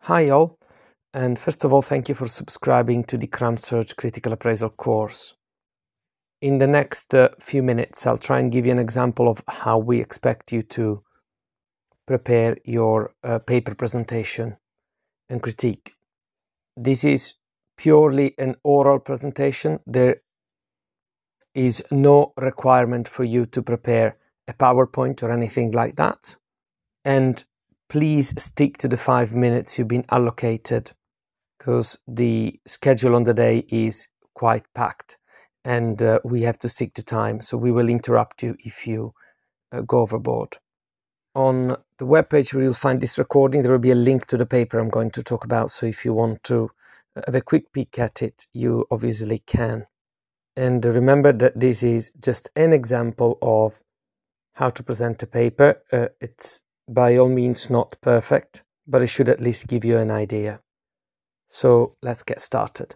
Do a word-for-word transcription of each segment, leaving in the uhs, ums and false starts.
Hi all, and first of all, thank you for subscribing to the CramSurg Critical Appraisal course. In the next uh, few minutes, I'll try and give you an example of how we expect you to prepare your uh, paper presentation and critique. This is purely an oral presentation. There is no requirement for you to prepare a PowerPoint or anything like that. And please stick to the five minutes you've been allocated, because the schedule on the day is quite packed and uh, we have to stick to time. So we will interrupt you if you uh, go overboard. On the webpage where you'll find this recording, there will be a link to the paper I'm going to talk about. So if you want to have a quick peek at it, you obviously can. And remember that this is just an example of how to present a paper. Uh, it's by all means not perfect, but it should at least give you an idea. So let's get started.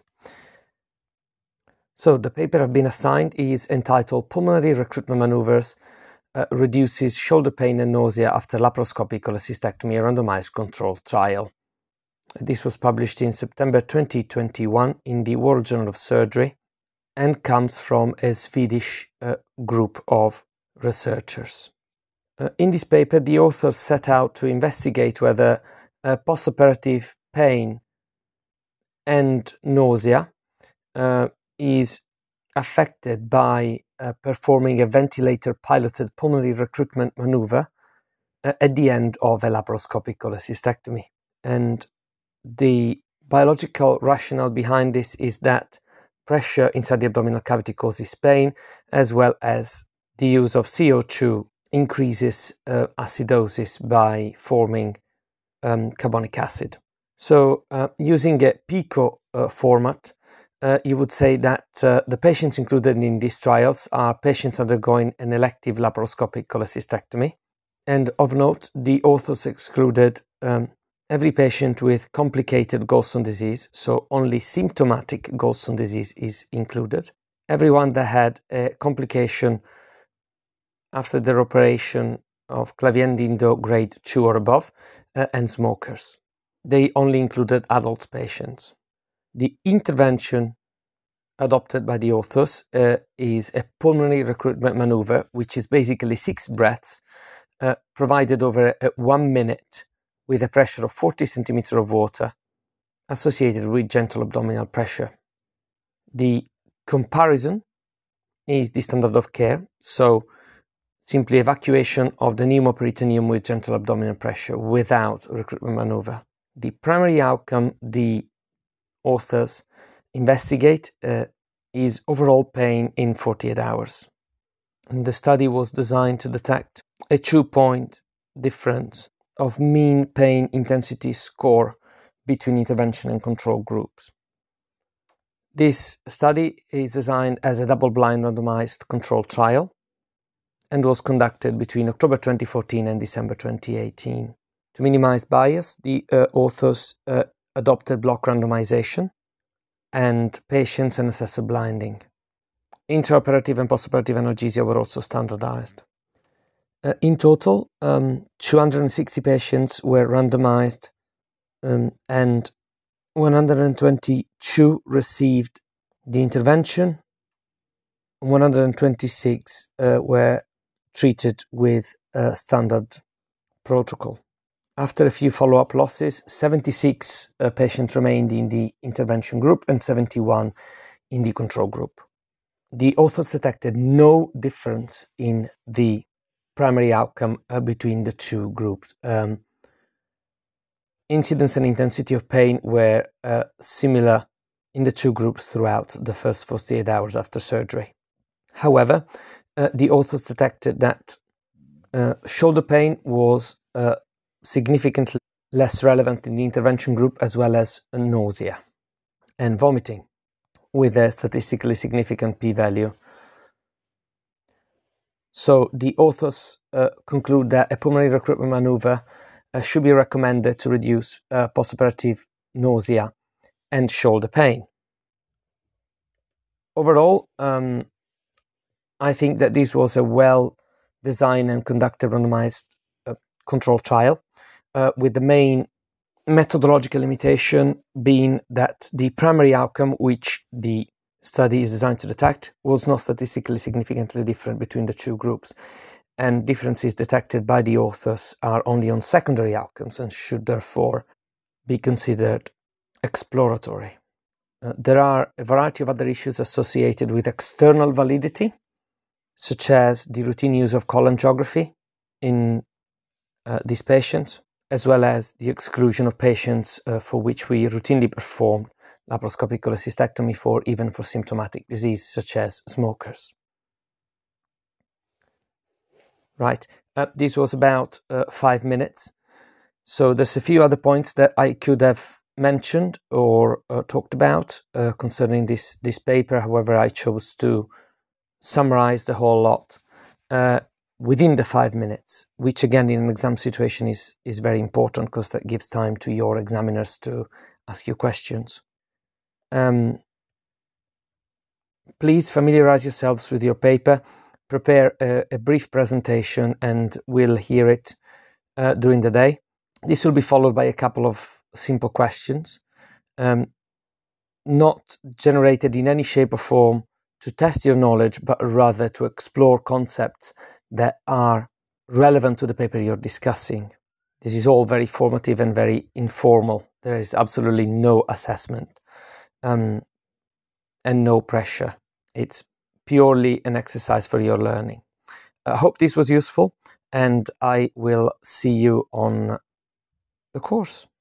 So the paper I've been assigned is entitled Pulmonary Recruitment Maneuvers uh, Reduces Shoulder Pain and Nausea After Laparoscopic Cholecystectomy, a Randomized Controlled Trial. This was published in September twenty twenty-one in the World Journal of Surgery and comes from a Swedish uh, group of researchers. Uh, in this paper, the authors set out to investigate whether uh, postoperative pain and nausea uh, is affected by uh, performing a ventilator-piloted pulmonary recruitment maneuver uh, at the end of a laparoscopic cholecystectomy. And the biological rationale behind this is that pressure inside the abdominal cavity causes pain, as well as the use of C O two increases uh, acidosis by forming um, carbonic acid. So uh, using a PICO uh, format, uh, you would say that uh, the patients included in these trials are patients undergoing an elective laparoscopic cholecystectomy. And of note, the authors excluded um, every patient with complicated gallstone disease, so only symptomatic gallstone disease is included. Everyone that had a complication after their operation of clavien-Dindo grade two or above, uh, and smokers. They only included adult patients. The intervention adopted by the authors uh, is a pulmonary recruitment maneuver, which is basically six breaths uh, provided over uh, one minute with a pressure of forty centimeters of water associated with gentle abdominal pressure. The comparison is the standard of care, so simply evacuation of the pneumoperitoneum with gentle abdominal pressure without recruitment maneuver. The primary outcome the authors investigate uh, is overall pain in forty-eight hours. And the study was designed to detect a two-point difference of mean pain intensity score between intervention and control groups. This study is designed as a double-blind randomized controlled trial and was conducted between October twenty fourteen and December twenty eighteen. To minimize bias, the uh, authors uh, adopted block randomization and patients and assessor blinding. Intraoperative and postoperative analgesia were also standardized. Uh, in total, um, two hundred sixty patients were randomized um, and one hundred twenty-two received the intervention. one hundred twenty-six uh, were treated with a standard protocol. After a few follow-up losses, seventy-six uh, patients remained in the intervention group and seventy-one in the control group. The authors detected no difference in the primary outcome uh, between the two groups. Um, incidence and intensity of pain were uh, similar in the two groups throughout the first forty-eight hours after surgery. However, uh, the authors detected that uh, shoulder pain was uh, significantly less relevant in the intervention group, as well as nausea and vomiting, with a statistically significant p-value. So the authors uh, conclude that a pulmonary recruitment maneuver uh, should be recommended to reduce uh, postoperative nausea and shoulder pain. Overall, um, I think that this was a well-designed and conducted randomized uh, control trial uh, with the main methodological limitation being that the primary outcome, which the study is designed to detect, was not statistically significantly different between the two groups, and differences detected by the authors are only on secondary outcomes and should therefore be considered exploratory. Uh, there are a variety of other issues associated with external validity, such as the routine use of colon geography in uh, these patients, as well as the exclusion of patients uh, for which we routinely perform laparoscopic cholecystectomy for, even for symptomatic disease, such as smokers. Right, uh, this was about uh, five minutes. So there's a few other points that I could have mentioned or uh, talked about uh, concerning this, this paper. However, I chose to summarize the whole lot uh, within the five minutes, which again in an exam situation is, is very important because that gives time to your examiners to ask you questions. Um, please familiarize yourselves with your paper, prepare a, a brief presentation, and we'll hear it uh, during the day. This will be followed by a couple of simple questions, um, not generated in any shape or form to test your knowledge, but rather to explore concepts that are relevant to the paper you're discussing. This is all very formative and very informal. There is absolutely no assessment um, and no pressure. It's purely an exercise for your learning. I hope this was useful, and I will see you on the course.